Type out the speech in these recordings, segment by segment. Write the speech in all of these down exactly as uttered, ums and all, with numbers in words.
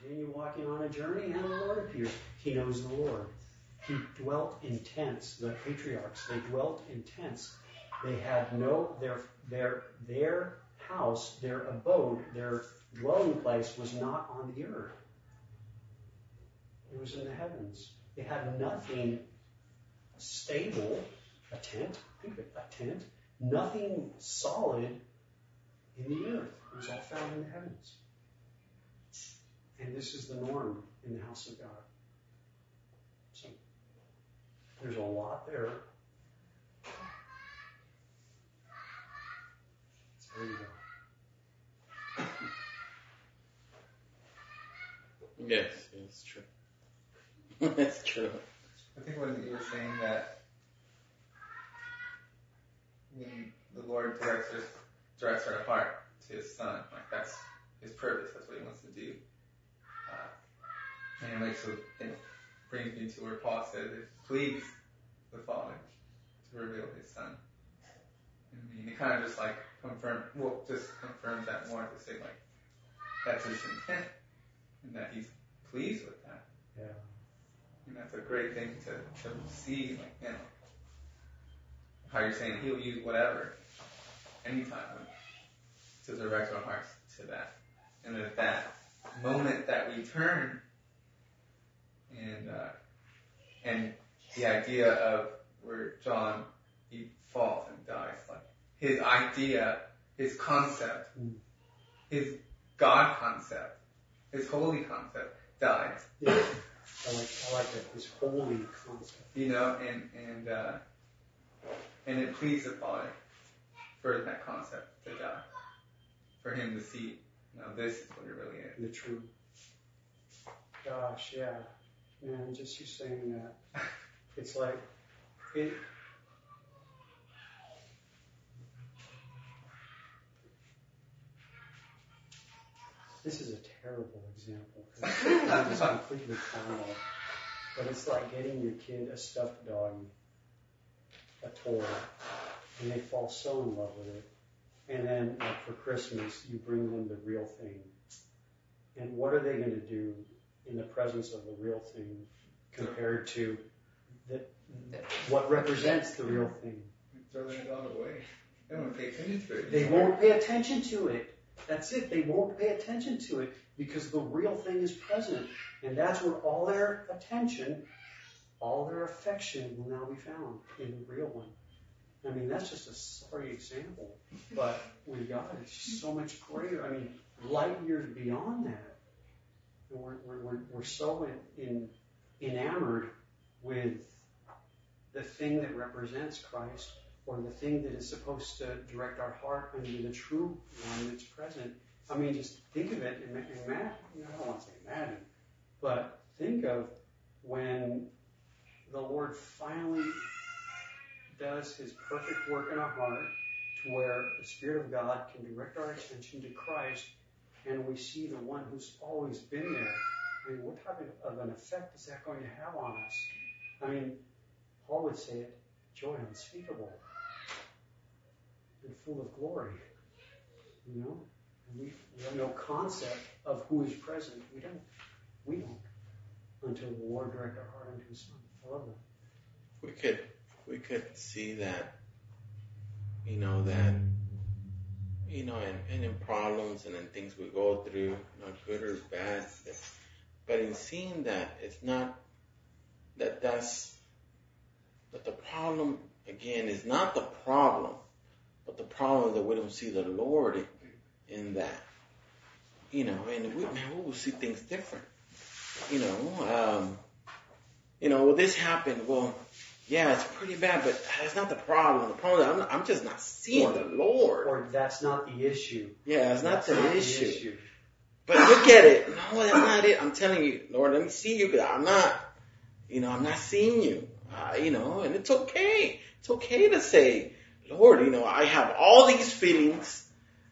continue walking on a journey, and the Lord appears. He knows the Lord. He dwelt in tents. The patriarchs, they dwelt in tents. They had no, their, their, their house, their abode, their dwelling place was not on the earth. It was in the heavens. They had nothing stable, a tent, think of it, a tent, nothing solid in the earth. It was all found in the heavens. And this is the norm in the house of God. So, there's a lot there. So there you go. Yes, it's true. It's true. I think when you were saying that when the Lord directs our, directs our heart to His Son, like that's His purpose, that's what He wants to do. Uh, and like so, it brings me to where Paul says it pleased the Father to reveal His Son. I mean, it kind of just like confirm, well, just confirms that more to say like that's His intent and that He's pleased with that. Yeah. And that's a great thing to, to see, like, you know, how you're saying He'll use whatever, anytime, to direct our hearts to that. And at that moment that we turn, and uh, and the idea of where John, he falls and dies, like his idea, his concept, his God concept, his holy concept dies. Yeah. I like, I like that, this holy concept. You know, and and uh, and it pleased the Father for that concept to die, for Him to see, you know, this is what it really is. The truth. Gosh, yeah. Man, just you saying that, it's like, it, this is a terrible example, because it's completely carnal, but it's like getting your kid a stuffed doggy, a toy, and they fall so in love with it. And then, like for Christmas, you bring them the real thing. And what are they going to do in the presence of the real thing compared to the, what represents the real thing? Throw that dog away. They don't pay attention to it. They won't pay attention to it. That's it. They won't pay attention to it because the real thing is present. And that's where all their attention, all their affection will now be found, in the real one. I mean, that's just a sorry example. But with God, it's just so much greater. I mean, light years beyond that. And we're, we're, we're, we're so in, in, enamored with the thing that represents Christ, or the thing that is supposed to direct our heart into the true one that's present. I mean, just think of it, and imagine, I don't want to say imagine, but think of when the Lord finally does His perfect work in our heart to where the Spirit of God can direct our attention to Christ, and we see the one who's always been there. I mean, what type of an effect is that going to have on us? I mean, Paul would say it, joy unspeakable and full of glory. You know? And we, we have no concept of who is present. We don't. We don't. Until the Lord direct our heart unto His Son. I love that. We could, we could see that, you know, that, you know, and, and in problems and in things we go through, you know, good or bad, but in seeing that it's not, that that's, that the problem, again, is not the problem, but the problem is that we don't see the Lord in, in that. You know, and we, man, we will see things different. You know, um, you know, well, this happened. Well, yeah, it's pretty bad, but that's not the problem. The problem is I'm, not, I'm just not seeing or, the Lord. Or that's not the issue. Yeah, it's not, the, not issue. the issue. But look at it. No, that's not it. I'm telling you, Lord, let me see you, because I'm not, you know, I'm not seeing you. Uh, you know, and it's okay. It's okay to say, Lord, you know, I have all these feelings,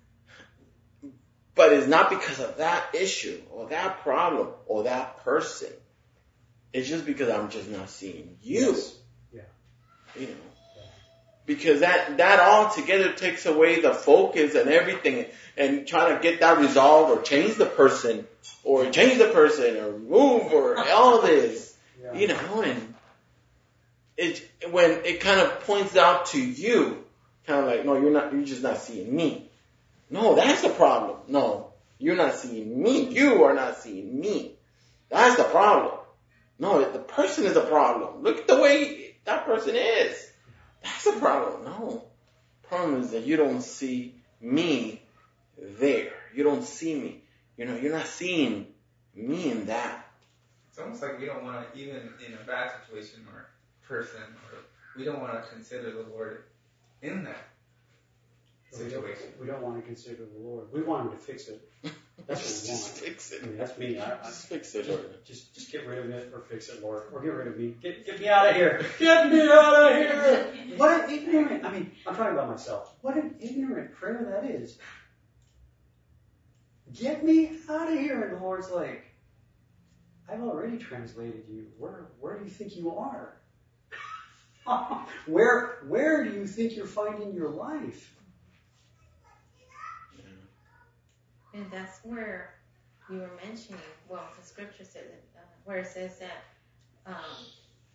but it's not because of that issue or that problem or that person. It's just because I'm just not seeing you. Yes. Yeah. You know. Because that, that all together takes away the focus and everything, and trying to get that resolved or change the person or change the person or move or all this, Yeah. you know, and it, when it kind of points out to you, kind of like, no, you're not, you're just not seeing me. No, that's the problem. No, you're not seeing me. You are not seeing me. That's the problem. No, the person is the problem. Look at the way that person is. That's the problem. No. Problem is that you don't see me there. You don't see me. You know, you're not seeing me in that. It's almost like we don't want to, even in a bad situation or person, or we don't want to consider the Lord in that We don't, situation. we don't want to consider the Lord. We want Him to fix it. That's what we Just want. fix I it. mean, that's me. I, I, Just fix it. just, just, just get rid of it or fix it, Lord. Or get rid of me. Get, get me out of here. Get me out of here. What an ignorant, I mean, I'm talking about myself. What an ignorant prayer that is. Get me out of here. And the Lord's like, I've already translated you. Where, where do you think you are? where, where do you think you're finding your life? And that's where you were mentioning, well, the scripture says it, uh, where it says that um,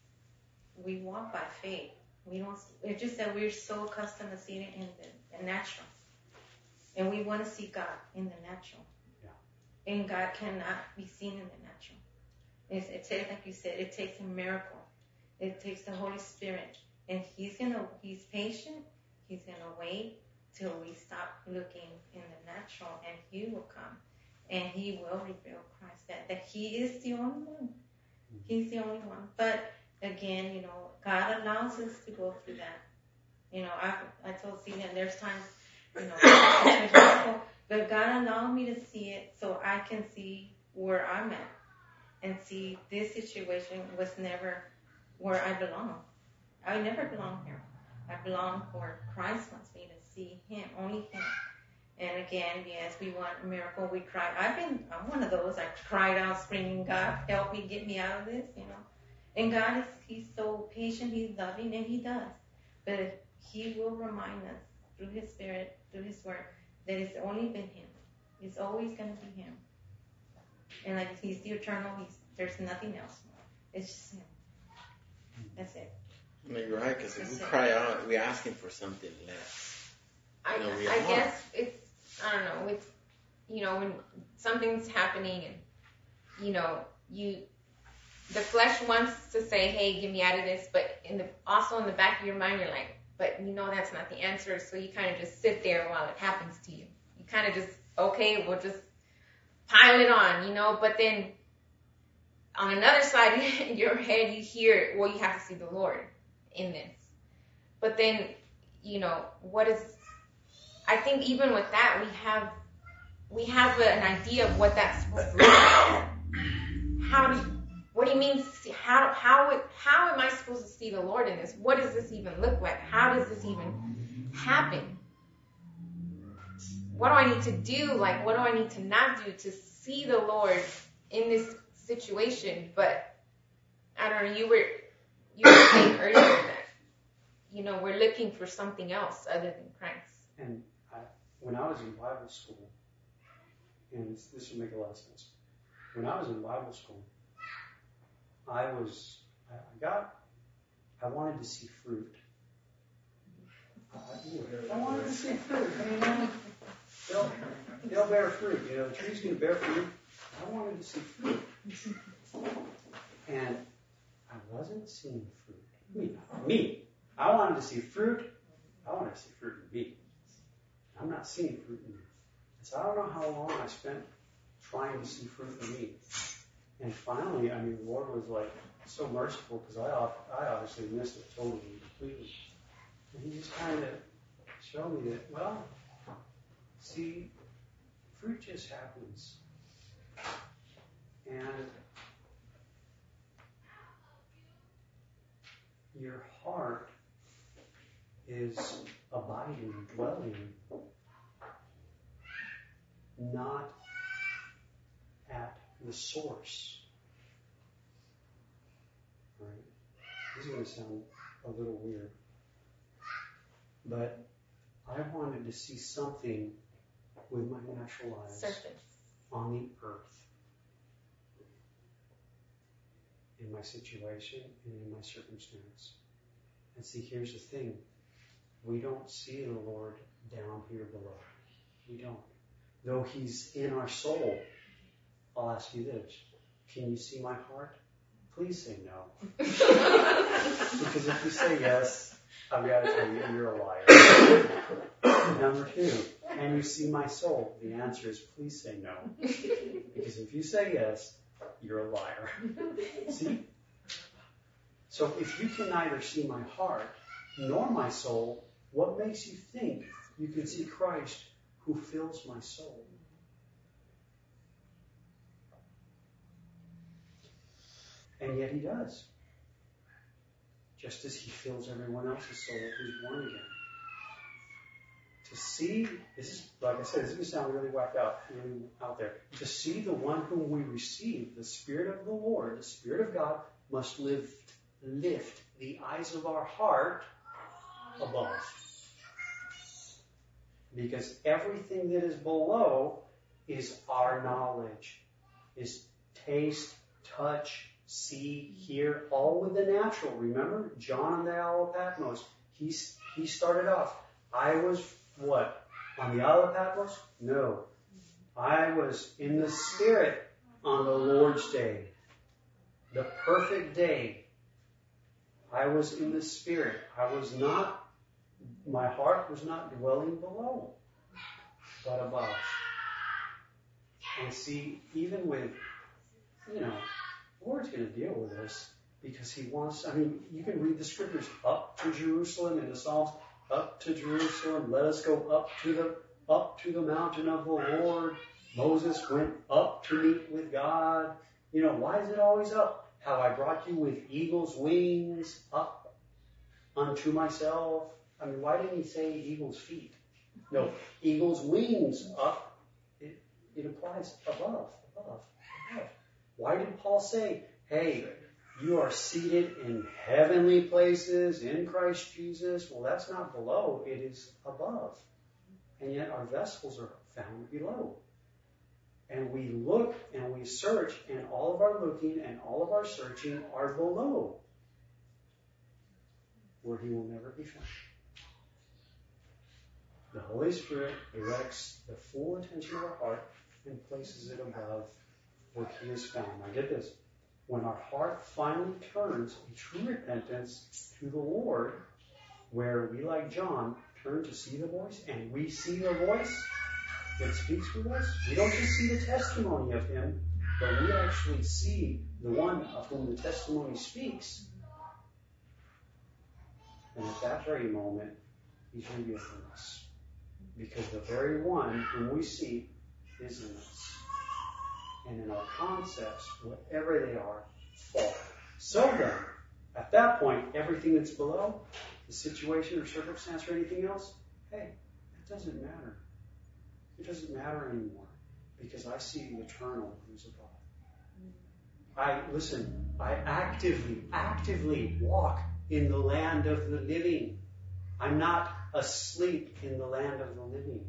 we walk by faith. We don't. It's just that we're so accustomed to seeing it in the, the natural, and we want to see God in the natural. Yeah. And God cannot be seen in the natural. It's, it takes, like you said, it takes a miracle. It takes the Holy Spirit, and He's gonna. He's patient. He's gonna wait till we stop looking in the natural, and He will come, and He will reveal Christ, that, that He is the only one. He's the only one. But again, you know, God allows us to go through that. You know, I I told Cena, there's times, you know, but God allowed me to see it so I can see where I'm at, and see this situation was never where I belong. I never belong here. I belong where Christ wants me to see Him, only Him. And again, yes, we want a miracle. We cry. I've been, I'm one of those. I cried out, screaming, God, help me, get me out of this, you know. And God is, He's so patient, He's loving, and He does. But He will remind us through His Spirit, through His Word, that it's only been Him. It's always going to be Him. And like He's the eternal. He's, there's nothing else more. It's just Him. That's it. No, you're right, because if That's we it. cry out, we're asking for something less. I, No, we I are. guess it's, I don't know, it's, you know, when something's happening and, you know, you, the flesh wants to say, hey, get me out of this, but in the, also in the back of your mind, you're like, but you know that's not the answer, so you kind of just sit there while it happens to you. You kind of just, okay, we'll just pile it on, you know, but then on another side in your head, you hear, well, you have to see the Lord in this. But then, you know, what is, I think even with that, we have, we have an idea of what that's supposed to look like. How do, what do you mean, see, how, how, it, how am I supposed to see the Lord in this? What does this even look like? How does this even happen? What do I need to do? Like, what do I need to not do to see the Lord in this situation? But I don't know, you were, you were saying earlier that, you know, we're looking for something else other than Christ. And I, when I was in Bible school, and this, this will make a lot of sense. When I was in Bible school, I was, I I got, I wanted to see fruit. I, I wanted to see fruit. You know, they'll, they'll bear fruit. You know, the tree's going to bear fruit. I wanted to see fruit. And I wasn't seeing fruit. Me, me. I wanted to see fruit. I wanted to see fruit in me. I'm not seeing fruit in me. So I don't know how long I spent trying to see fruit in me. And finally, I mean, the Lord was like so merciful because I, I obviously missed it totally, completely. And He just kind of showed me that, well, see, fruit just happens. And your heart is abiding, dwelling, not at the source. Right? This is going to sound a little weird. But I wanted to see something with my natural eyes Surface. on the earth, in my situation and in my circumstance. And see, here's the thing. We don't see the Lord down here below. We don't. Though He's in our soul, I'll ask you this. Can you see my heart? Please say no. Because if you say yes, I've got to tell you, you're a liar. Number two, can you see my soul? The answer is please say no. Because if you say yes, you're a liar. See? So if you can neither see my heart nor my soul, what makes you think you can see Christ who fills my soul? And yet He does. Just as He fills everyone else's soul who's born again. To see, this is, like I said, this is going to sound really whacked out, really out there. To see the one whom we receive, the Spirit of the Lord, the Spirit of God, must lift, lift the eyes of our heart above. Because everything that is below is our knowledge, is taste, touch, see, hear, all with the natural. Remember, John on the Isle of Patmos, he, he started off, I was what? On the Isle of Patmos? No. I was in the Spirit on the Lord's day. The perfect day. I was in the Spirit. I was not, my heart was not dwelling below, but above. And see, even with, you know, the Lord's going to deal with this because He wants, I mean, you can read the scriptures, up to Jerusalem in the Psalms, up to Jerusalem, let us go up to the, up to the mountain of the Lord. Moses went up to meet with God. You know, why is it always up? How I brought you with eagle's wings up unto myself. I mean, why didn't He say eagle's feet? No, eagle's wings up. It, it applies above, above, above. Why did Paul say, hey, you are seated in heavenly places in Christ Jesus? Well, that's not below, it is above. And yet our vessels are found below. And we look and we search, and all of our looking and all of our searching are below, where He will never be found. The Holy Spirit directs the full attention of our heart and places it above where He is found. Now get this. When our heart finally turns in true repentance to the Lord, where we, like John, turn to see the voice, and we see the voice that speaks with us, we don't just see the testimony of Him, but we actually see the one of whom the testimony speaks. And at that very moment, He's revealed in us. Because the very one whom we see is in us. And in our concepts, whatever they are, fall. So then, at that point, everything that's below, the situation or circumstance or anything else, hey, it doesn't matter. It doesn't matter anymore. Because I see the eternal who's above. I, listen, I actively, actively walk in the land of the living. I'm not asleep in the land of the living.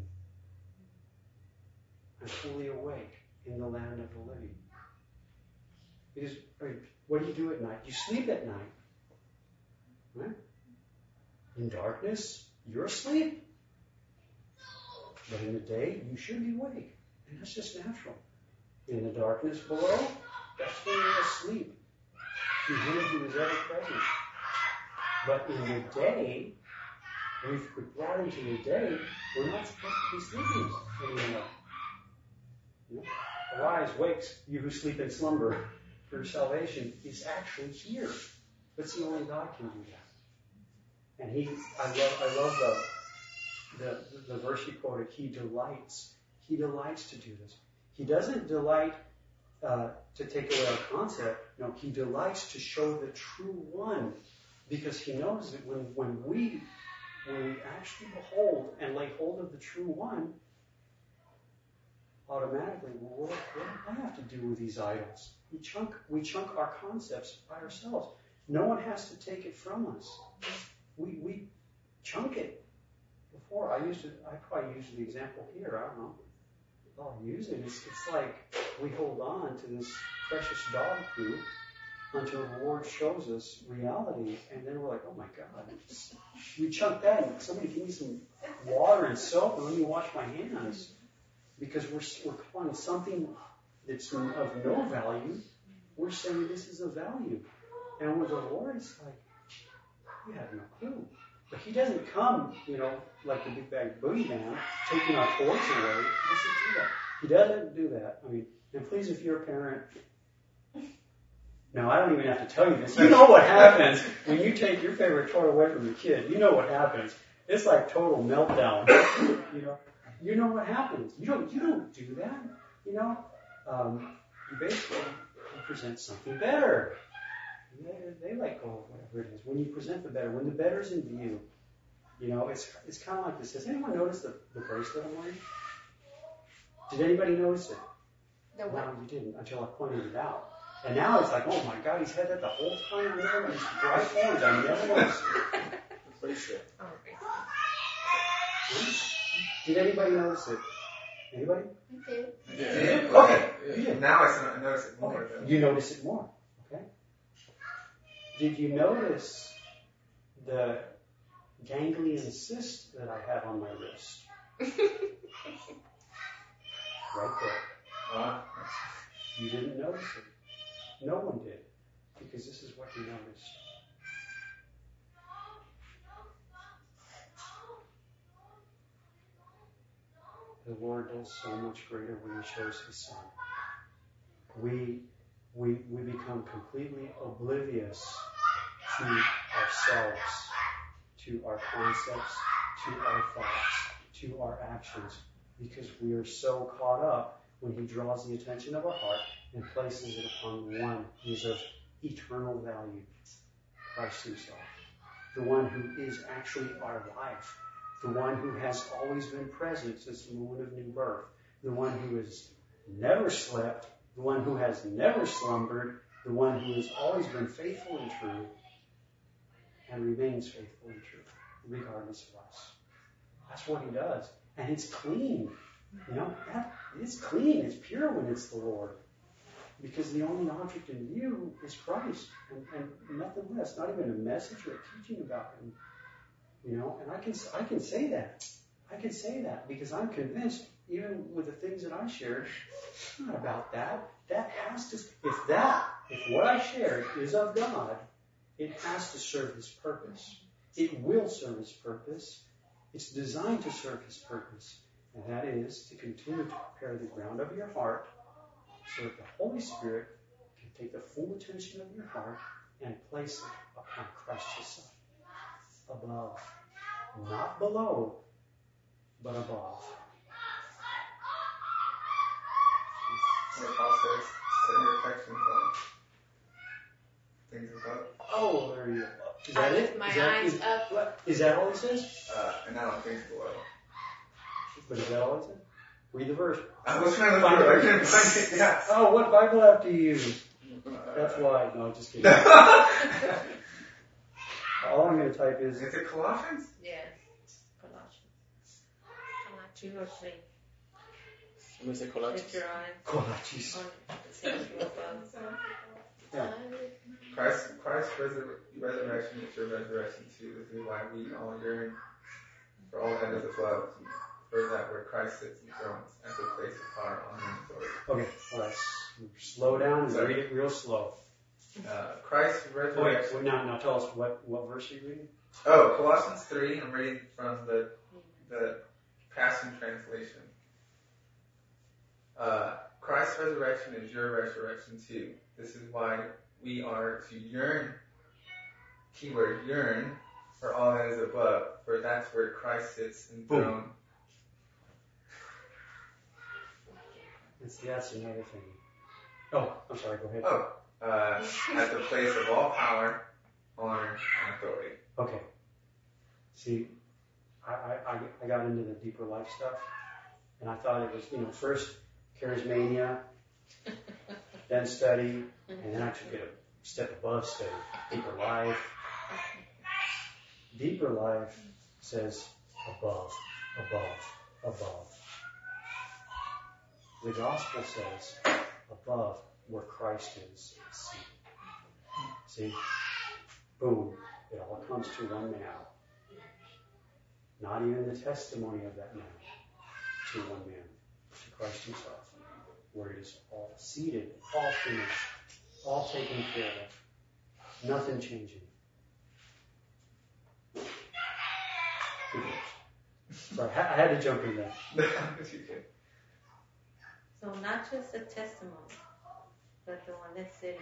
I'm fully awake in the land of the living. Because, what do you do at night? You sleep at night. Right? In darkness, you're asleep. But in the day, you should be awake. And that's just natural. In the darkness below, that's when you're asleep. To Him who is ever present. But in the day, we've been brought into the day, we're not supposed to be sleeping anymore. You know? Arise, wakes, you who sleep in slumber, for salvation is actually here. But see, only God can do that. And He, I love, I love the, the, the verse you quoted, He delights. He delights to do this. He doesn't delight uh, to take away our concept. No, He delights to show the true one. Because He knows that when, when we when we actually behold and lay hold of the true one, automatically, well, what, what do I have to do with these idols? We chunk, we chunk our concepts by ourselves. No one has to take it from us. We, we chunk it. before. I used it. I probably used the example here. I don't know. I'll use it. It's, it's like we hold on to this precious dog poop until the Lord shows us reality, and then we're like, oh my God, we chunk that in. Somebody give me some water and soap and let me wash my hands. Because we're, we're calling something that's of no value, we're saying this is of value. And with the Lord, it's like, you have no clue. But He doesn't come, you know, like the big bag boogeyman, taking our toys away. He doesn't do that. He doesn't do that. I mean, and please, if you're a parent, no, I don't even have to tell you this. You know what happens when you take your favorite toy away from your kid. You know what happens. It's like total meltdown. You know, you know what happens. You don't, you don't do that. You know, um, you basically you present something better. They, they let go of whatever it is. When you present the better, when the better's in view, you know, it's it's kind of like this. Has anyone noticed the, the bracelet I'm wearing? Did anybody notice it? The what? No, you didn't until I pointed it out. And now it's like, oh my God, he's had that the whole time. I never noticed the dry forms. I never noticed it. The bracelet. Oh, okay. Did anybody notice it? Anybody? I did. Yeah. Okay. Yeah. You did. Now I s- I notice it more. Okay. Though. You notice it more. Okay. Did you notice the ganglion cyst that I have on my wrist? Right there. Uh, You didn't notice it. No one did. Because this is what you noticed. The Lord does so much greater when He shows His Son. We, we, we become completely oblivious to ourselves, to our concepts, to our thoughts, to our actions, because we are so caught up when He draws the attention of our heart and places it upon the one who is of eternal value, Christ Himself. The one who is actually our life. The one who has always been present since the moment of new birth. The one who has never slept. The one who has never slumbered. The one who has always been faithful and true and remains faithful and true, regardless of us. That's what He does. And it's clean. You know, that, it's clean. It's pure when it's the Lord. Because the only object in view is Christ, and, and nothing less, not even a message or a teaching about Him. You know, and I can I can say that. I can say that because I'm convinced, even with the things that I shared, it's not about that. That has to, if that, if what I shared is of God, it has to serve His purpose. It will serve His purpose. It's designed to serve His purpose. And that is to continue to prepare the ground of your heart so that the Holy Spirit can take the full attention of your heart and place it upon Christ His Son. Above. Not below, but above. where Paul says, set your affections on things above. Oh, there you go. Is I that lift it? my Is that, eyes is, up. what, is that all He says? Uh, and not on things below. But is that all He says? Read the verse. I was trying to find it. I couldn't find it. Yeah. Oh, what Bible app do you use? That's why. No, just kidding. All I'm going to type is, Is it Colossians? Yes. Colossians. Come on, two or three. Let me say If Colossians. you're on, Colossians. on the same above. Yeah. Christ, Christ's resur- resurrection is your resurrection too. This is why we all yearn for all that is above, for that where Christ sits enthroned at the place of power, honor, and glory. Okay, all right. Slow down and Sorry. read it real slow. Uh, Christ's Oh, wait, resurrection. wait, now, now tell us what, what verse are you reading? Oh, Colossians three. I'm reading from the the Passion Translation. Uh, Christ's resurrection is your resurrection too. This is why we are to yearn, keyword yearn, for all that is above, for that's where Christ sits enthroned. It's, that's another thing. Oh, I'm sorry, go ahead. Oh, uh, at the place of all power, honor, and authority. Okay. See, I, I, I I got into the deeper life stuff, and I thought it was, you know, first charismania, then study, and then I took it a step above study. Deeper life. Deeper life says, above, above, above. The gospel says above where Christ is. See? See? Boom. It all comes to one man. Not even the testimony of that man. To one man. To Christ himself. Where it is all seated, all finished, all taken care of. Nothing changing. Sorry, I had to jump in there. So not just a testimony, but the one that's sitting.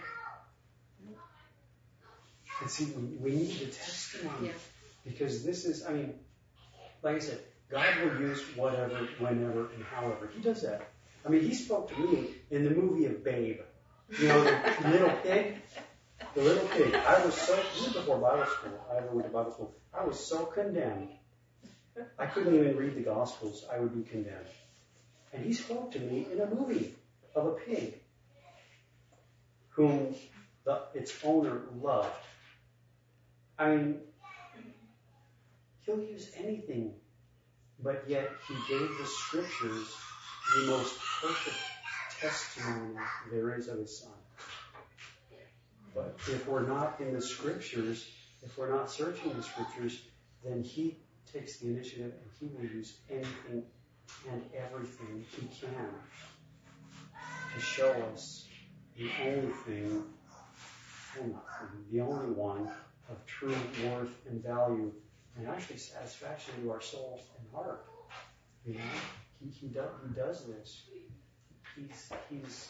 And see, we, we need the testimony. Yeah. Because this is, I mean, like I said, God will use whatever, whenever, and however. He does that. I mean, he spoke to me in the movie of Babe. You know, the little pig? The little pig. I was so, this was before Bible school. I ever went to Bible school. I was so condemned. I couldn't even read the Gospels. I would be condemned. And he spoke to me in a movie of a pig whom the, its owner loved. I mean, he'll use anything, but yet he gave the scriptures the most perfect testimony there is of his son. But if we're not in the scriptures, if we're not searching the scriptures, then he takes the initiative and he will use anything and everything he can to show us the only thing, only thing, the only one of true worth and value and actually satisfaction to our souls and heart. You know, he he does he does this. He's he's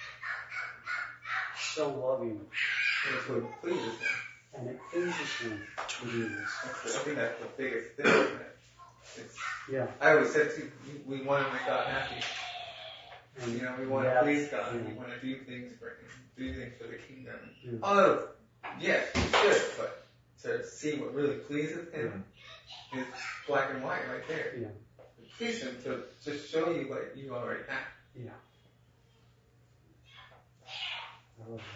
so loving. That's what pleases him. And it pleases him to do this. That's the, I think that's the biggest thing. Isn't it? It's, Yeah. I always said too, we, we want to make God happy. And You know, we want yeah, to please God. yeah. We want to do things for Him, do things for the kingdom. Yeah. Although, yes, we should, but to see what really pleases Him is black and white right there. Yeah. It pleases Him to just show you what you already have. Yeah. I love that.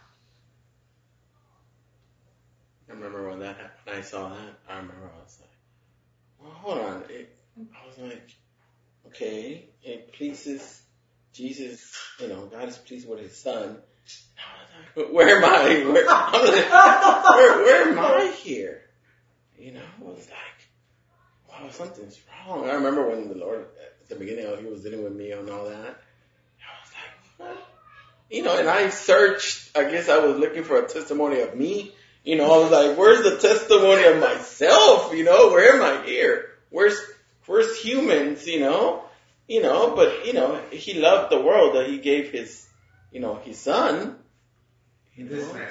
I remember when that happened, when I saw that, I remember I was like, well, hold on. It, I was like, okay, it pleases Jesus, you know, God is pleased with his son. And I was like, where am I? Where, I'm like, where, where am I here? You know, I was like, wow, something's wrong. I remember when the Lord, at the beginning, he was dealing with me and all that. I was like, what? You know, and I searched, I guess I was looking for a testimony of me. You know, I was like, where's the testimony of myself? You know, where am I here? Where's, where's humans, you know? You know, but, you know, he loved the world that he gave his, you know, his son. You know? This man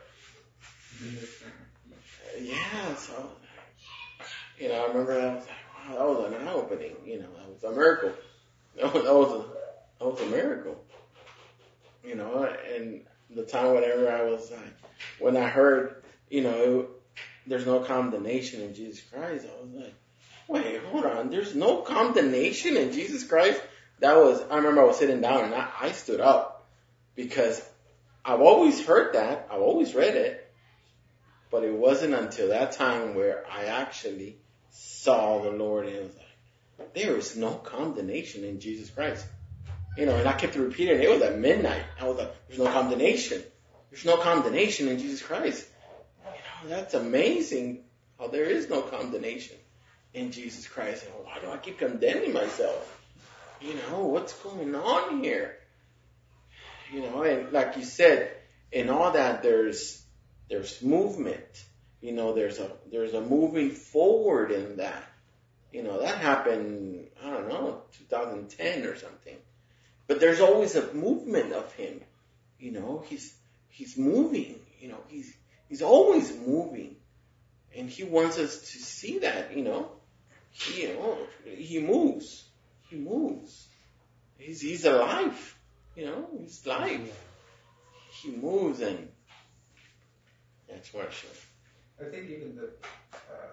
stuff. This man. Yeah, so, you know, I remember I was like, wow, that was an eye-opening. You know, that was a miracle. That was, that was a, that was a miracle. You know, and the time whenever I was like, when I heard, you know, there's no condemnation in Jesus Christ, I was like, wait, hold on, there's no condemnation in Jesus Christ? That was, I remember I was sitting down and I, I stood up because I've always heard that, I've always read it, but it wasn't until that time where I actually saw the Lord and it was like, there is no condemnation in Jesus Christ. You know, and I kept repeating it. It was at midnight. I was like, there's no condemnation. There's no condemnation in Jesus Christ. You know, that's amazing how there is no condemnation in Jesus Christ. And why do I keep condemning myself? You know, what's going on here? You know, and like you said, in all that there's there's movement. You know, there's a there's a moving forward in that. You know, that happened, I don't know, two thousand ten or something. But there's always a movement of him. You know, he's he's moving. You know, he's he's always moving, and he wants us to see that. You know, he you know, he moves. He moves. He's he's alive. You know, he's live. He moves, and that's what I should. I think even the, uh,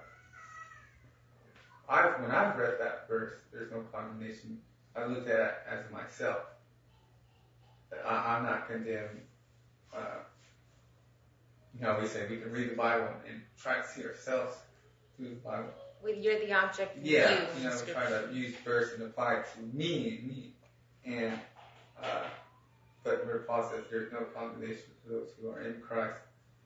I when I've read that verse, there's no condemnation. I looked at it as myself. I, I'm not condemned. Uh, you know, we say we can read the Bible and try to see ourselves through the Bible. with you're the object. Yeah, you, you know, try to use verse and apply it to me, me, and uh, but where Paul says there's no condemnation for those who are in Christ.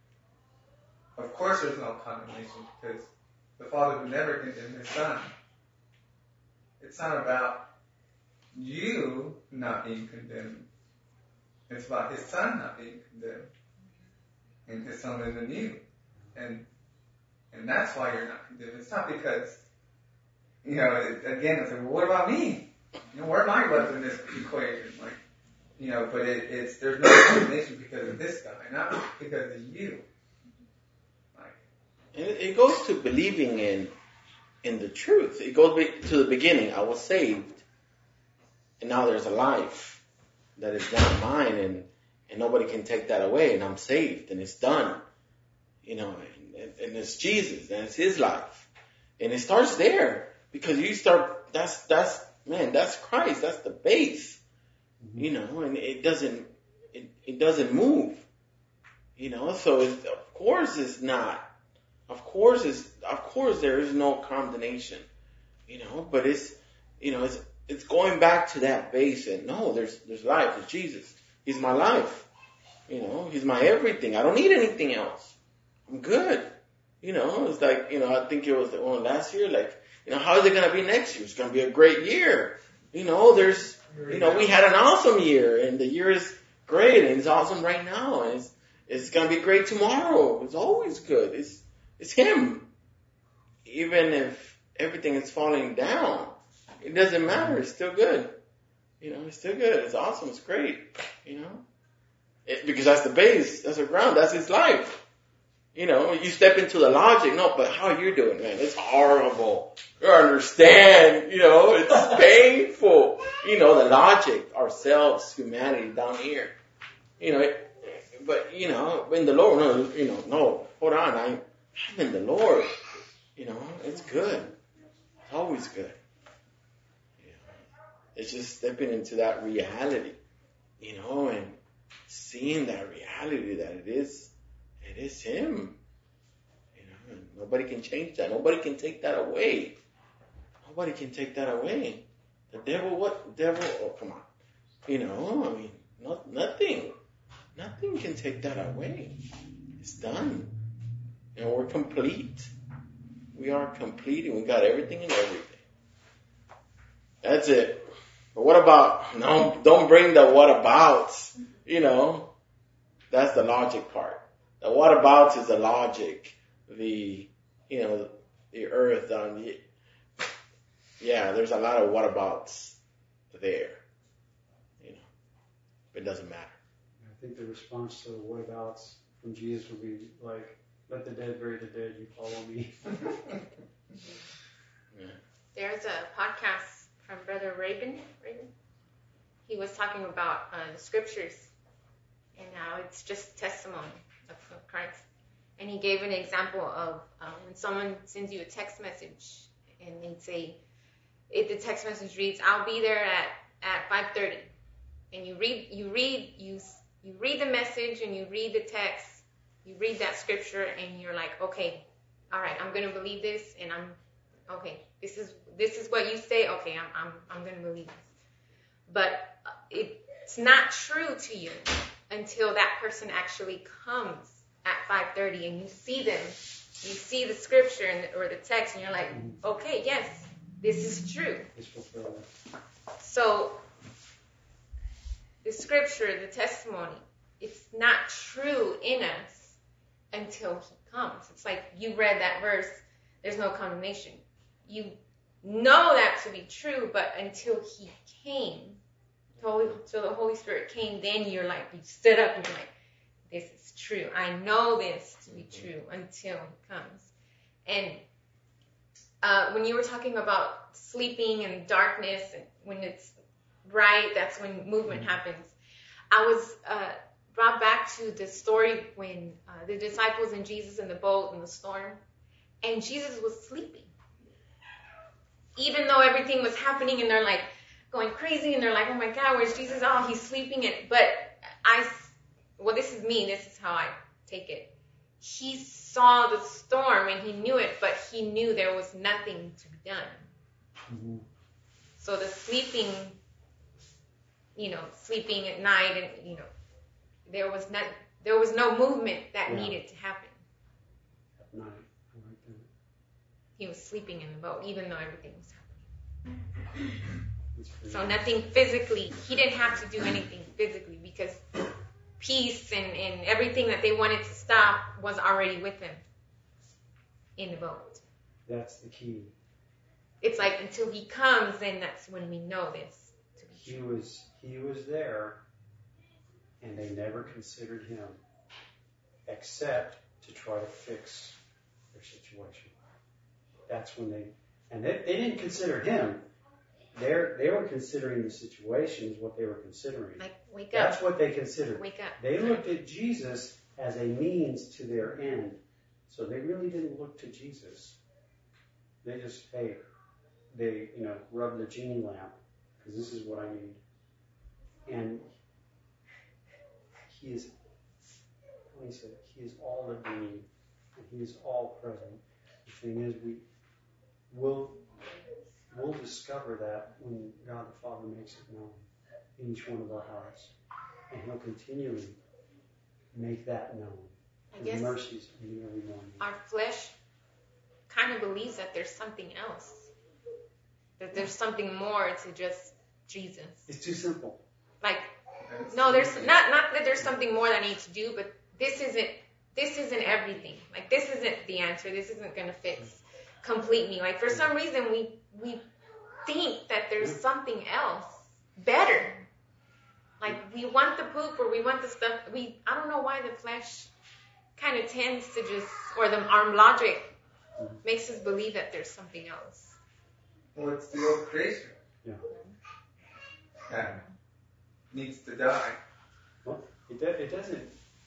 Of course, there's no condemnation because the Father would never condemn His Son. It's not about you not being condemned. It's about His Son not being condemned, and His Son lives in you, and and that's why you're not condemned. It's not because, you know, it, again, it's like, well, what about me? You know, where am I left in this equation? Like, you know, but it, it's there's no condemnation because of this guy, not because of you. Like, and it, it goes to believing in in the truth. It goes to the beginning. I was saved, and now there's a life that is not mine, and and nobody can take that away. And I'm saved, and it's done. You know, and, and it's Jesus, and it's His life, and it starts there because you start. That's that's man, that's Christ. That's the base. Mm-hmm. You know, and it doesn't it, it doesn't move. You know, so it's, of course it's not. Of course it's of course there is no condemnation. You know, but it's you know it's it's going back to that base, and no, there's there's life. It's Jesus. He's my life. You know, He's my everything. I don't need anything else. I'm good. You know, it's like, you know, I think it was the one last year, like, you know, how is it going to be next year? It's going to be a great year. You know, there's, you know, we had an awesome year, and the year is great, and it's awesome right now, and it's, it's going to be great tomorrow. It's always good. It's, it's Him. Even if everything is falling down, it doesn't matter. It's still good. You know, it's still good. It's awesome. It's great. You know, it, because that's the base. That's the ground. That's His life. You know, you step into the logic. No, but how are you doing, man? It's horrible. You understand. You know, it's painful. You know, the logic, ourselves, humanity down here. You know, it, but, you know, in the Lord, no, you know, no, hold on. I, I'm in the Lord. You know, it's good. It's always good. You know, it's just stepping into that reality, you know, and seeing that reality that it is. It is Him. You know, and nobody can change that. Nobody can take that away. Nobody can take that away. The devil, what? The devil, oh, come on. You know, I mean, not, nothing. Nothing can take that away. It's done. And we're complete. We are complete, and we got everything and everything. That's it. But what about, no, don't bring the what abouts. You know, that's the logic part. The whatabouts is the logic, the, you know, the earth, on the, yeah, there's a lot of whatabouts there, you know, but it doesn't matter. I think the response to the whatabouts from Jesus would be like, let the dead bury the dead, you follow me. Yeah. There's a podcast from Brother Rabin. Rabin. He was talking about uh, the scriptures and how it's just testimony of Christ. And he gave an example of um, when someone sends you a text message and they'd say, if the text message reads, I'll be there at, at five thirty. And you read, you read, you, you read the message and you read the text, you read that scripture and you're like, okay, all right, I'm going to believe this. And I'm, okay, this is, this is what you say. Okay, I'm, I'm, I'm going to believe this. But it's not true to you until that person actually comes at five thirty and you see them, you see the scripture and, or the text and you're like, okay, yes, this is true. So the scripture, the testimony, it's not true in us until He comes. It's like you read that verse, there's no condemnation. You know that to be true, but until He came, so the Holy Spirit came, then you're like, you stood up and you're like, this is true. I know this to be true until He comes. And uh, when you were talking about sleeping and darkness, and when it's bright, that's when movement happens. I was uh, brought back to the story when uh, the disciples and Jesus in the boat in the storm, and Jesus was sleeping. Even though everything was happening and they're like, going crazy, and they're like, oh my God, where's Jesus? Oh, He's sleeping. And but I, well, this is me. This is how I take it. he saw the storm and he knew it, but he knew there was nothing to be done. Mm-hmm. So the sleeping, you know, sleeping at night, and you know, there was not, there was no movement that Yeah. needed to happen. At night. I like that. He was sleeping in the boat, even though everything was happening. That's pretty So good. nothing physically, he didn't have to do anything physically because peace and, and everything that they wanted to stop was already with him in the boat. That's the key. It's like until he comes, then that's when we know this to be He true. was he was there, and they never considered him, except to try to fix their situation. That's when they and they, they didn't consider him. They they were considering the situation is what they were considering. Like, wake up, That's what they considered. wake up. They looked at Jesus as a means to their end. So they really didn't look to Jesus. They just, hey, they, you know, rub the genie lamp because this is what I need. And he is, let me say, he is all that we need. And he is all present. The thing is, we will we'll discover that when God the Father makes it known in each one of our hearts. And he'll continually make that known. I His guess mercies are new every morning. our flesh kind of believes that there's something else, that there's something more to just Jesus. It's too simple. Like, That's no, there's easy. not not that there's something more that I need to do, but this isn't this isn't everything. Like, this isn't the answer. This isn't gonna fix complete me. Like, for some reason we we think that there's something else better. Like, we want the poop or we want the stuff. We I don't know why the flesh kind of tends to just, or the our logic makes us believe that there's something else. Well, it's the old creation Yeah. that needs to die. Well, it, do, it doesn't.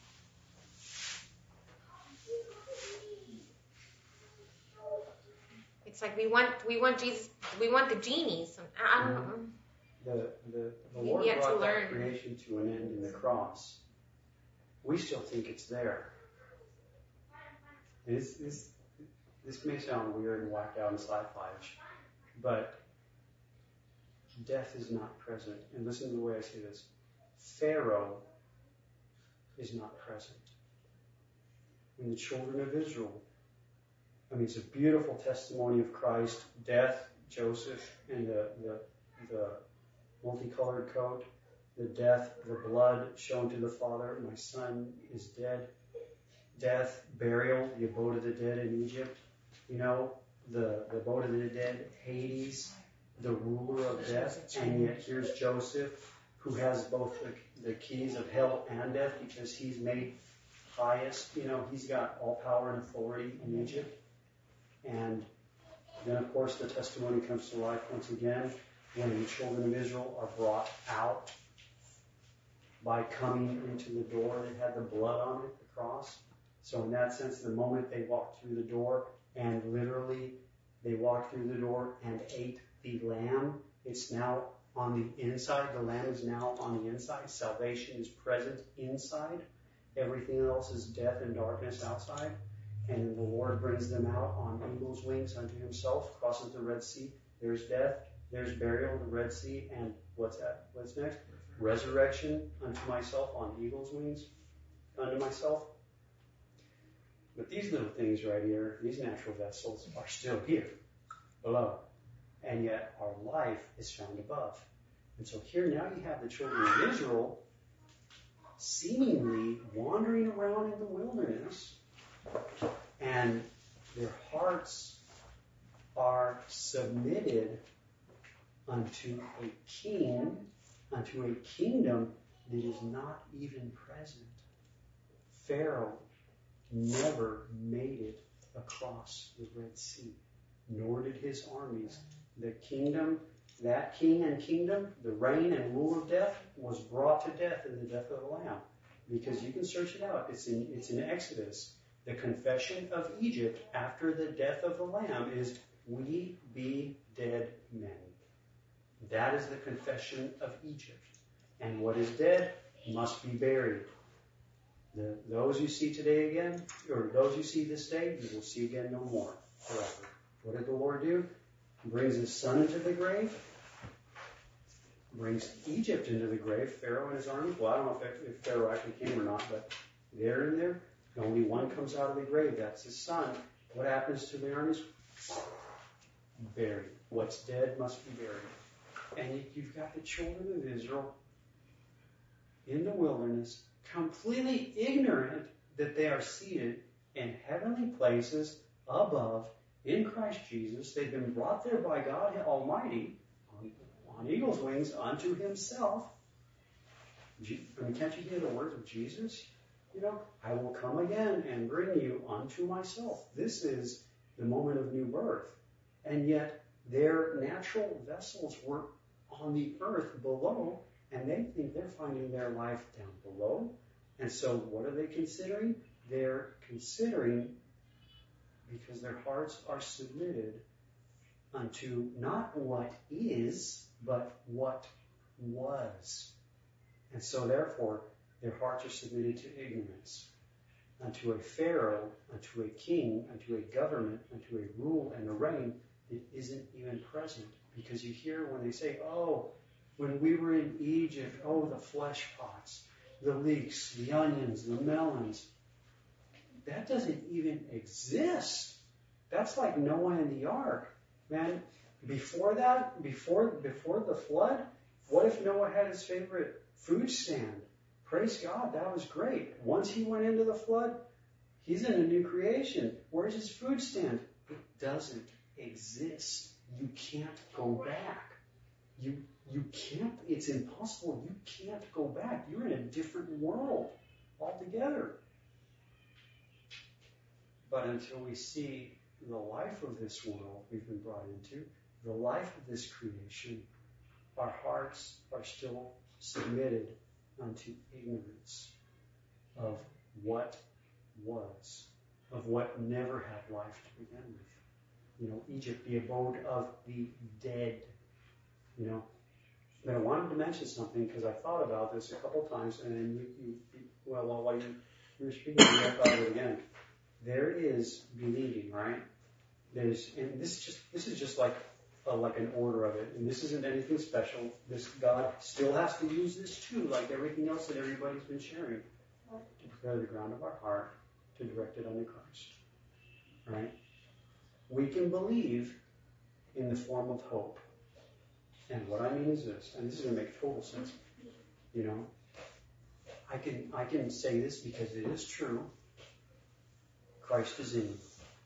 It's like we want we want Jesus, we want the genies. I don't know. The, the, the We Lord yet to brought that learn. creation to an end in the cross. We still think it's there. This, this, this may sound weird and whacked out and sci-fi, but death is not present. And listen to the way I say this. Pharaoh is not present. When the children of Israel, I mean, it's a beautiful testimony of Christ, death, Joseph, and the, the, the multicolored coat, the death, the blood shown to the Father, my son is dead, death, burial, the abode of the dead in Egypt, you know, the, the abode of the dead, Hades, the ruler of death, and yet here's Joseph, who has both the, the keys of hell and death because he's made highest, you know, he's got all power and authority in Egypt. And then, of course, the testimony comes to life once again when the children of Israel are brought out by coming into the door that had the blood on it, the cross. So in that sense, the moment they walked through the door, and literally they walked through the door and ate the lamb, it's now on the inside. The lamb is now on the inside. Salvation is present inside. Everything else is death and darkness outside. And the Lord brings them out on eagle's wings unto himself, crosses the Red Sea. There's death, there's burial, the Red Sea, and what's that? What's next? Resurrection unto myself on eagle's wings unto myself. But these little things right here, these natural vessels, are still here, below. And yet our life is found above. And so here now you have the children of Israel seemingly wandering around in the wilderness, and their hearts are submitted unto a king, unto a kingdom that is not even present. Pharaoh never made it across the Red Sea, nor did his armies. The kingdom, that king and kingdom, the reign and rule of death, was brought to death in the death of the Lamb. Because you can search it out. It's in, it's in Exodus. The confession of Egypt after the death of the Lamb is, we be dead men. That is the confession of Egypt. And what is dead must be buried. The, those you see today again, or those you see this day, you will see again no more forever. What did the Lord do? He brings his son into the grave, brings Egypt into the grave, Pharaoh and his army. Well, I don't know if, if Pharaoh actually came or not, but they're in there. Only one comes out of the grave. That's his son. What happens to the armies? Buried. What's dead must be buried. And you've got the children of Israel in the wilderness, completely ignorant that they are seated in heavenly places above in Christ Jesus. They've been brought there by God Almighty on, on eagle's wings unto himself. I mean, can't you hear the words of Jesus? You know, I will come again and bring you unto myself. This is the moment of new birth. And yet their natural vessels were on the earth below, and they think they're finding their life down below. And so what are they considering? They're considering, because their hearts are submitted unto not what is, but what was. And so therefore, their hearts are submitted to ignorance, unto a Pharaoh, unto a king, unto a government, unto a rule and a reign that isn't even present. Because you hear when they say, oh, when we were in Egypt, oh, the flesh pots, the leeks, the onions, the melons. That doesn't even exist. That's like Noah and the ark. Man, before that, before before the flood, what if Noah had his favorite food stand? Praise God, that was great. Once he went into the flood, he's in a new creation. Where's his food stand? It doesn't exist. You can't go back. You you can't, it's impossible. You can't go back. You're in a different world altogether. But until we see the life of this world we've been brought into, the life of this creation, our hearts are still submitted unto ignorance of what was, of what never had life to begin with. You know, Egypt, the abode of the dead. You know, but I wanted to mention something because I thought about this a couple times, and then you, you, you well, while you, you were speaking, I thought of it again. There is believing, right? There's, and this is just this is just like a, like an order of it, and this isn't anything special. This God still has to use this too, like everything else that everybody's been sharing, to prepare the ground of our heart to direct it unto Christ, right? We can believe in the form of hope. And what I mean is this, and this is going to make total sense. You know, I can I can say this because it is true. Christ is in you.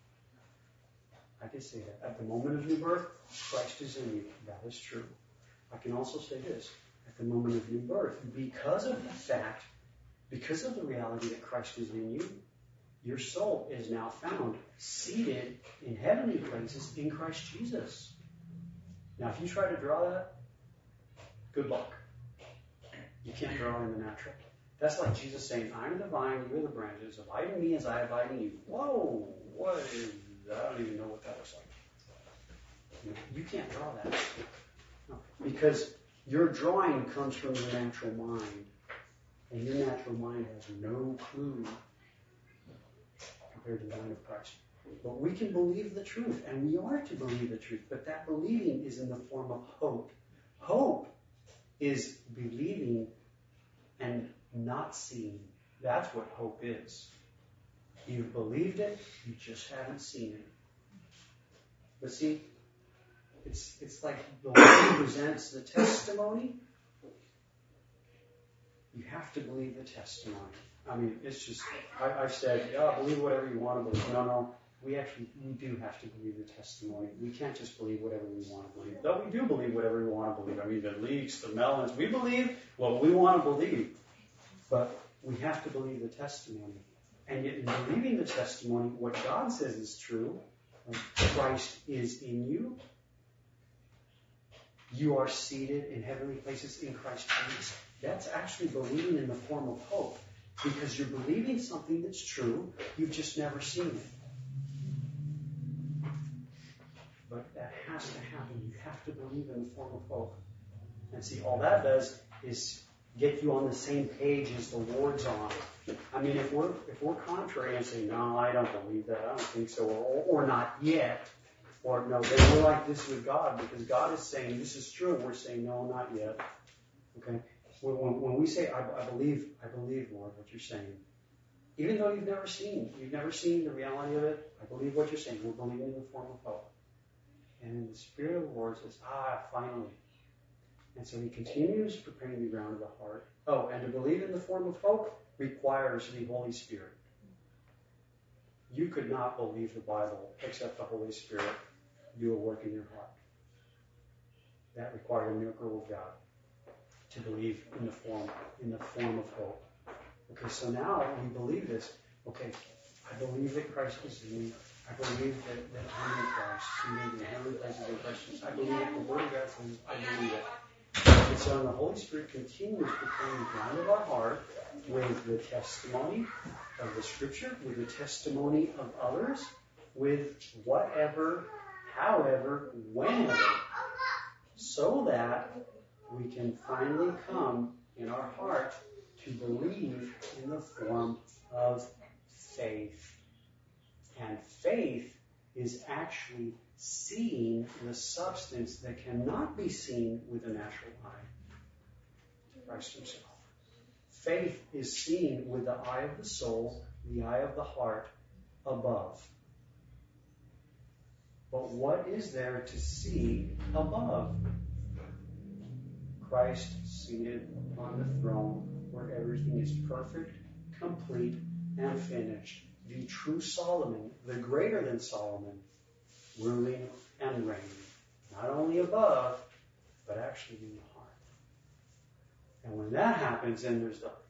I can say that. At the moment of new birth, Christ is in you. That is true. I can also say this. At the moment of new birth, because of the fact, because of the reality that Christ is in you, your soul is now found seated in heavenly places in Christ Jesus. Now, if you try to draw that, good luck. You can't draw in the natural. That's like Jesus saying, I'm the vine, you are the branches. Abide in me as I abide in you. Whoa, what is that? I don't even know what that looks like. You know, you can't draw that. No, because your drawing comes from your natural mind. And your natural mind has no clue compared to the mind of Christ. But we can believe the truth, and we are to believe the truth. But that believing is in the form of hope. Hope is believing and not seeing. That's what hope is. You've believed it, you just haven't seen it. But see, it's it's like the way he presents the testimony. You have to believe the testimony. I mean, it's just, I, I've said, yeah, believe whatever you want to believe. No, no. We actually, we do have to believe the testimony. We can't just believe whatever we want to believe. Though we do believe whatever we want to believe. I mean, the leeks, the melons, we believe what we want to believe. But we have to believe the testimony. And yet in believing the testimony, what God says is true. Christ is in you. You are seated in heavenly places in Christ Jesus. That's actually believing in the form of hope. Because you're believing something that's true, you've just never seen it. But that has to happen. You have to believe in the form of hope. And see, all that does is get you on the same page as the Lord's on. I I mean, if we're if we're contrary and say, no, I don't believe that, I don't think so, or, or not yet, or no, then we're like this with God, because God is saying this is true, and we're saying no, not yet. Okay? When, when, when we say, I, I believe, I believe, Lord, what you're saying, even though you've never seen, you've never seen the reality of it, I believe what you're saying. We're believing in the form of hope. And the Spirit of the Lord says, ah, finally. And so he continues preparing the ground of the heart. Oh, and to believe in the form of hope requires the Holy Spirit. You could not believe the Bible except the Holy Spirit do a work in your heart. That required a miracle of God to believe in the form, in the form of hope. Okay, so now we believe this. Okay, I believe that Christ is in me. I believe that, that I'm in Christ. He made me heavenly places in Christ. I believe that the Word of God says I believe it. And so the Holy Spirit continues preparing the ground of our heart with the testimony of the Scripture, with the testimony of others, with whatever, however, whenever, so that we can finally come in our heart to believe in the form of faith. And faith is actually seeing the substance that cannot be seen with the natural eye. Christ himself. Faith is seen with the eye of the soul, the eye of the heart, above. But what is there to see above? Christ seated upon the throne where everything is perfect, complete, and finished. The true Solomon, the greater than Solomon, ruling and reigning. Not only above, but actually in the heart. And when that happens, then there's the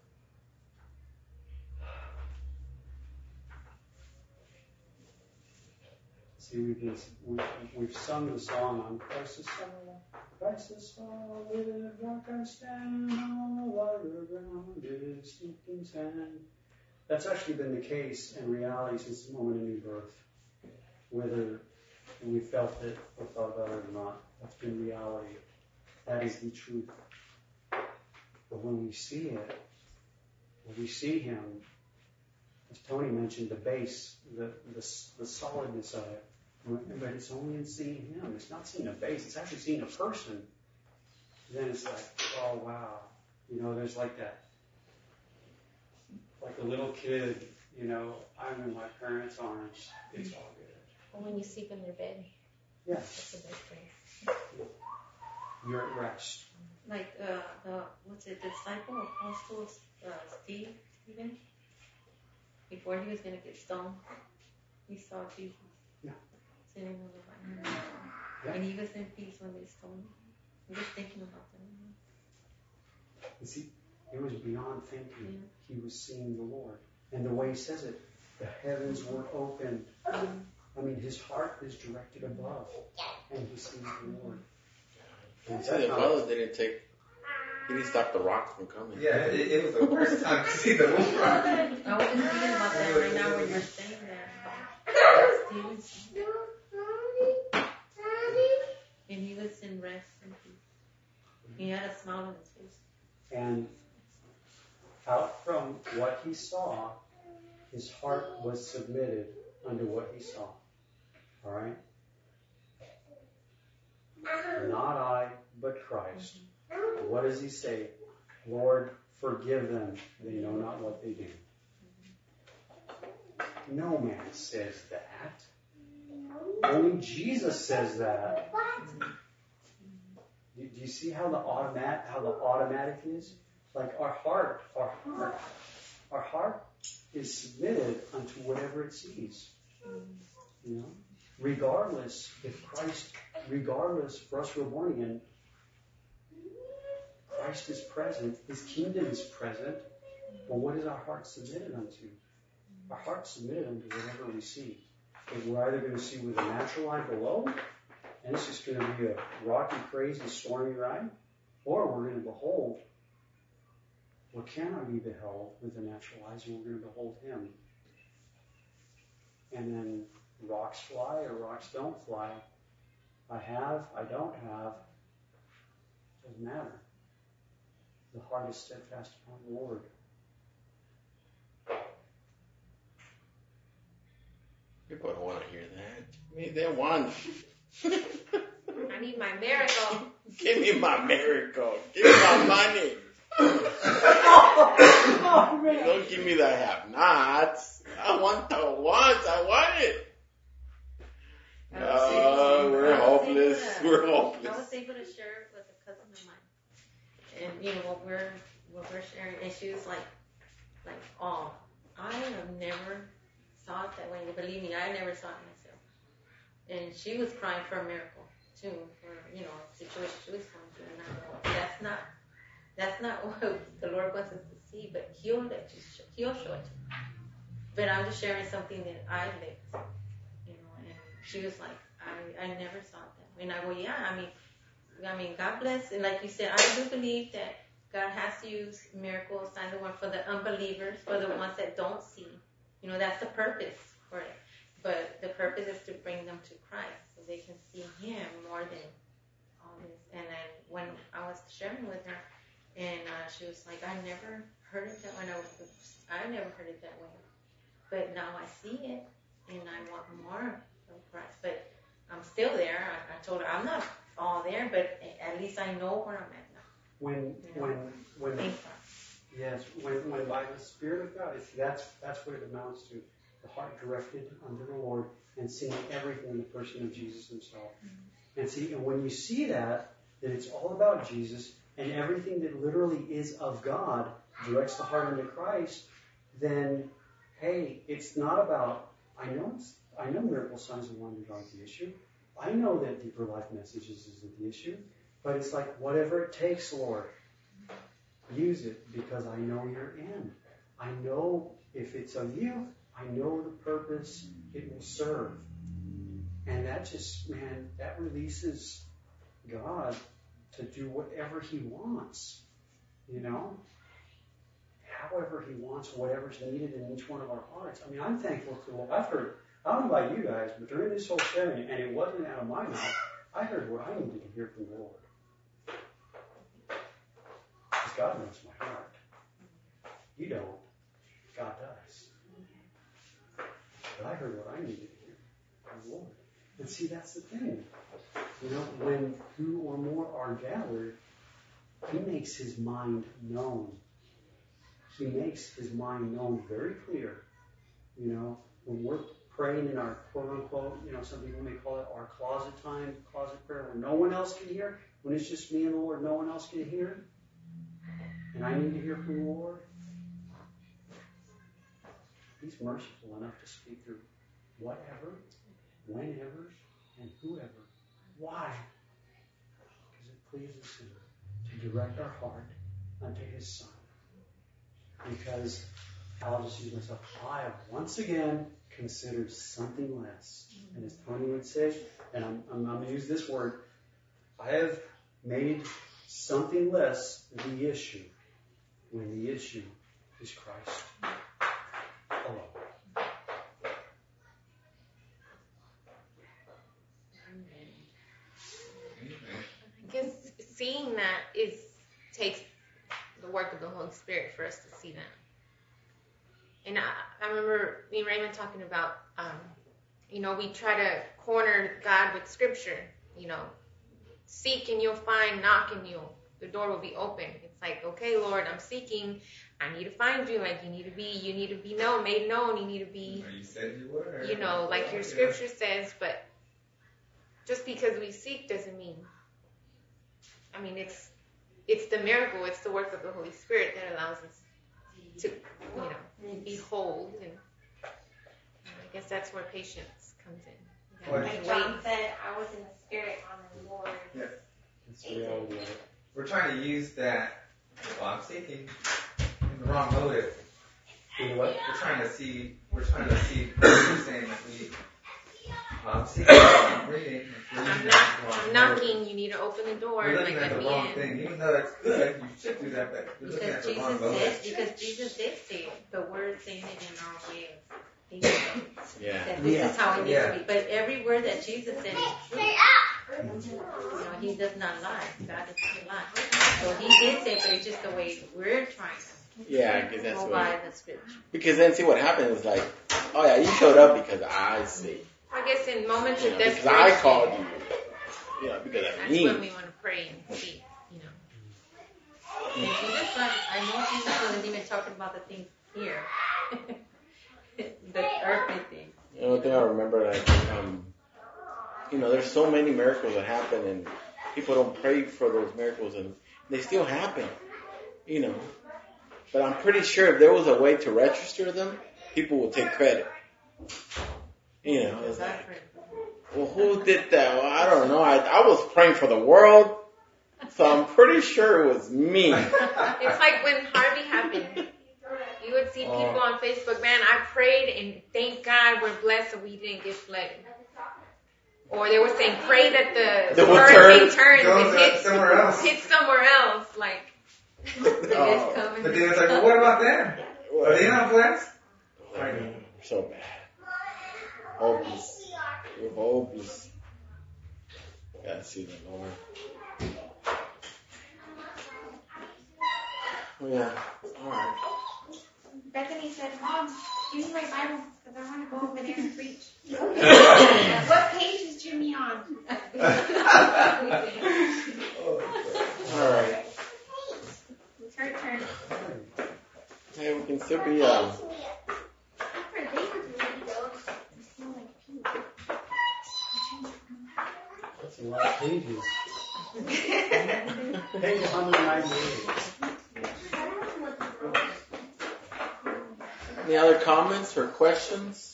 See, we've, been, we've, we've sung the song on Christ the Sol, Christ the Sol, within a rock I stand, on the water ground is sinking sand. That's actually been the case in reality since the moment of new birth. Whether we felt it or thought about it or not, that's been reality. That is the truth. But when we see it, when we see Him, as Tony mentioned, the base, the, the, the solidness of it, but it's only in seeing Him. It's not seeing a base. It's actually seeing a person. Then it's like, oh, wow. You know, there's like that, like a little kid, you know, I'm in my parents' arms. It's all good. Or when you sleep in their bed. Yeah. That's the best place. You're at rest. Like uh, the what's it, disciple apostle uh, Steve, Stephen, before he was gonna get stoned, he saw Jesus. Yeah. Sitting on the right hand. Yeah. And he was in peace when they stoned him. I'm just thinking about that. You see, it was beyond thinking. Yeah. He was seeing the Lord. And the way he says it, the heavens were opened. Mm. I mean, his heart is directed above, and he sees the Lord. And See, the fellow didn't take, he didn't stop the rock from coming. Yeah, it, it was the first time to see the rock. I was just thinking about that right now when you're saying that. Stephen saw. And he was in rest and peace. He had a smile on his face. And out from what he saw, his heart was submitted unto what he saw. All right? Not I, but Christ. Mm-hmm. What does he say? Lord, forgive them. They know not what they do. No man says that. Only Jesus says that. Do you see how the automatic, how the automatic is? Like our heart, our heart, our heart is submitted unto whatever it sees. You know, regardless if Christ, regardless for us who are born again, Christ is present. His kingdom is present. But what is our heart submitted unto? Our heart submitted unto whatever we see. And we're either going to see with the natural eye below, and it's just going to be a rocky, crazy, stormy ride, or we're going to behold what cannot be beheld with the natural eyes, and we're going to behold Him. And then rocks fly or rocks don't fly. I have, I don't have, doesn't matter. The heart is steadfast upon the Lord. People don't want to hear that. I mean, they want. I need my miracle. Give me my miracle. Give me my money. Oh, man. Don't give me the have-nots. I want the wants. I want it. I No, was able- we're I was hopeless. able to- We're I hopeless. was able to share it with a cousin of mine, and you know what we're what we're sharing, and she was like, like, oh, I have never saw it that way. Believe me, I never saw it myself. And she was crying for a miracle too, for you know a situation she was going through, and I go, that's not that's not what the Lord wants us to see, but He'll let you, show, He'll show it to you. But I'm just sharing something that I lived, you know. And she was like, I, I never saw it that way. And I go, yeah, I mean, I mean, God bless. And like you said, I do believe that God has to use miracles, signs and wonders for the unbelievers, for the ones that don't see. You know, that's the purpose for it. But the purpose is to bring them to Christ so they can see Him more than all this. And then when I was sharing with her, and uh, she was like, I never heard it that way. I, was, I never heard it that way. But now I see it, and I want more of Christ. But I'm still there. I, I told her I'm not all there, but at least I know where I'm at now. When, You know? when, when, Thank yes, when, when by the Spirit of God, it's, that's, that's what it amounts to. The heart directed unto the Lord and seeing everything in the person of Jesus Himself. Mm-hmm. And see, and when you see that, that it's all about Jesus and everything that literally is of God directs the heart into Christ, then, hey, it's not about, I know it's, I know miracle signs and wonders aren't the issue. I know that deeper life messages isn't the issue. But it's like, whatever it takes, Lord, use it because I know you're in. I know if it's of you, I know the purpose it will serve. And that just, man, that releases God to do whatever He wants, you know? However He wants, whatever's needed in each one of our hearts. I mean, I'm thankful for what I've heard. I don't know about you guys, but during this whole sharing, and it wasn't out of my mouth, I heard what I needed to hear from the Lord. Because God knows my heart. You don't. God does. But I heard what I needed to hear from the Lord. And see, that's the thing. You know, when two or more are gathered, He makes His mind known. He makes His mind known very clear. You know, when we're praying in our quote-unquote, you know, some people may call it our closet time, closet prayer, where no one else can hear, when it's just me and the Lord, no one else can hear, and I need to hear from the Lord, He's merciful enough to speak through whatever, whenever, and whoever. Why? Because it pleases Him to direct our heart unto His Son. Because, I'll just use myself, I have once again considered something less. And as Tony would say, and I'm, I'm, I'm going to use this word, I have made something less the issue when the issue is Christ alone. Because seeing that is takes the work of the Holy Spirit for us to see that. And I, I remember me and Raymond talking about, um, you know, we try to corner God with Scripture. You know, seek and you'll find, knock and you'll, the door will be open. It's like, okay, Lord, I'm seeking. I need to find you. Like, you need to be, you need to be known, made known. You need to be, You said you were. you know, like your Scripture says. But just because we seek doesn't mean. I mean, it's it's the miracle. It's the work of the Holy Spirit that allows us to, you know, behold. And I guess that's where patience comes in. Well, Like John said, I was in the Spirit on the Lord. Yeah. It's the reality of it. We're trying to use that, well, I'm seeking, in the wrong motive. You know what? We're trying to see, we're trying to see, what you're saying, like we, I'm seeking, I'm reading, we're I'm, using not, that wrong I'm motive. knocking. You need to open the door. We're And looking like, at let the me wrong in. thing, even though that's good, you should do that, but we're looking Because at the Jesus wrong did, motive. because Jesus did say it, but we're saying it in our way of thinking. Yeah. That this Yeah. is how it needs Yeah. to be. But every word that Jesus said is true. You know, He does not lie. God does not lie. So He did say it, but it's just the way we're trying to Yeah, because that's go what. by the Scripture. Because then see what happens is like Oh yeah, you showed up because I see. I guess in moments You of know, because desperation, I called you. You know, because of that's me. when we want to pray and speak, you know. And Jesus, like, I know Jesus wasn't even talking about the things here. The earthly things. You know, the thing I remember, like, um, you know, there's so many miracles that happen, and people don't pray for those miracles, and they still happen. You know, but I'm pretty sure if there was a way to register them, people would take credit. You know, it's like, well, who did that? Well, I don't know. I, I was praying for the world, so I'm pretty sure it was me. It's like when Harvey happened. You would see people on Facebook, man, I prayed and thank God we're blessed so we didn't get flooded. Or they were saying, pray that the They will hurricane turn- turns goes and uh, hits somewhere else. hits somewhere else. Like, It is coming. But then it's like, well, what about them? Are they not blessed? Like, so bad. Hopeless. We're hopeless. Gotta see the Lord. Oh, yeah. Alright. Bethany said, Mom, give me my Bible because I want to go over there and preach. What page is Jimmy on? Alright. It's her turn. Hey, we can still be, um, That's a lot of pages. Page one hundred ninety-eight. any other comments or questions?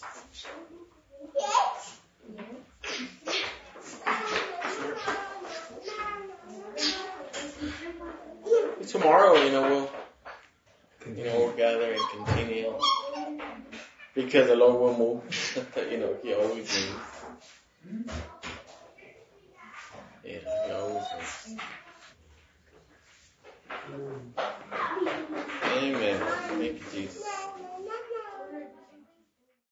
Tomorrow, you know, we'll, you know, we'll gather and continue. Because the Lord will move. You know, He always moves. Yeah, He always moves. Amen. Thank you, Jesus.